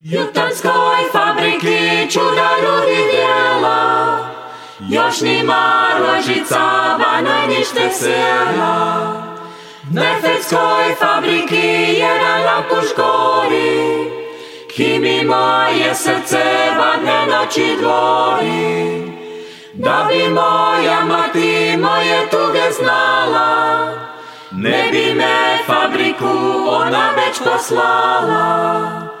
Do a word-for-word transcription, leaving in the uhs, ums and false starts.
Jutarskoj fabriki čuda ljudi djela, još nima rožica, vanoj nište sjela. V Nefeckoj fabriki jedan lampuš gori, ki mi moje srce vadne noći dvori. Da bi moja mati moje tuge znala, ne bi me fabriku ona već poslala.